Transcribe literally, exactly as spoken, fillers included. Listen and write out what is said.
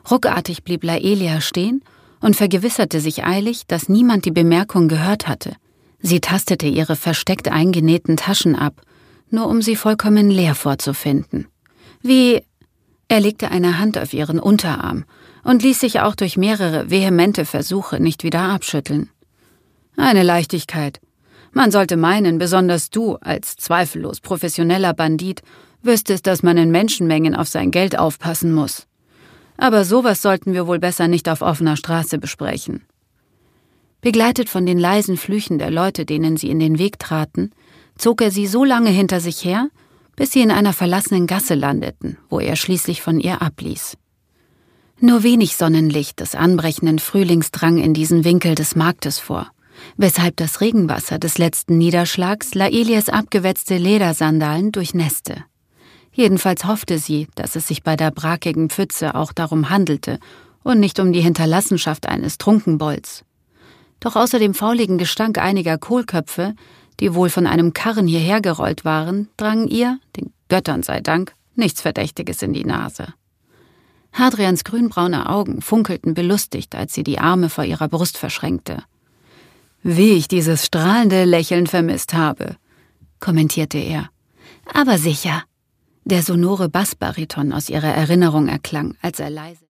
Ruckartig blieb Laelia stehen und vergewisserte sich eilig, dass niemand die Bemerkung gehört hatte. Sie tastete ihre versteckt eingenähten Taschen ab, nur um sie vollkommen leer vorzufinden. Wie... Er legte eine Hand auf ihren Unterarm und ließ sich auch durch mehrere vehemente Versuche nicht wieder abschütteln. Eine Leichtigkeit. Man sollte meinen, besonders du, als zweifellos professioneller Bandit, wüsstest, dass man in Menschenmengen auf sein Geld aufpassen muss. Aber sowas sollten wir wohl besser nicht auf offener Straße besprechen. Begleitet von den leisen Flüchen der Leute, denen sie in den Weg traten, zog er sie so lange hinter sich her, bis sie in einer verlassenen Gasse landeten, wo er schließlich von ihr abließ. Nur wenig Sonnenlicht des anbrechenden Frühlings drang in diesen Winkel des Marktes vor, weshalb das Regenwasser des letzten Niederschlags Laelias abgewetzte Ledersandalen durchnässte. Jedenfalls hoffte sie, dass es sich bei der brakigen Pfütze auch darum handelte und nicht um die Hinterlassenschaft eines Trunkenbolds. Doch außer dem fauligen Gestank einiger Kohlköpfe, die wohl von einem Karren hierher gerollt waren, drang ihr, den Göttern sei Dank, nichts Verdächtiges in die Nase. Hadrians grünbraune Augen funkelten belustigt, als sie die Arme vor ihrer Brust verschränkte. »Wie ich dieses strahlende Lächeln vermisst habe«, kommentierte er. »Aber sicher«, der sonore Bassbariton aus ihrer Erinnerung erklang, als er leise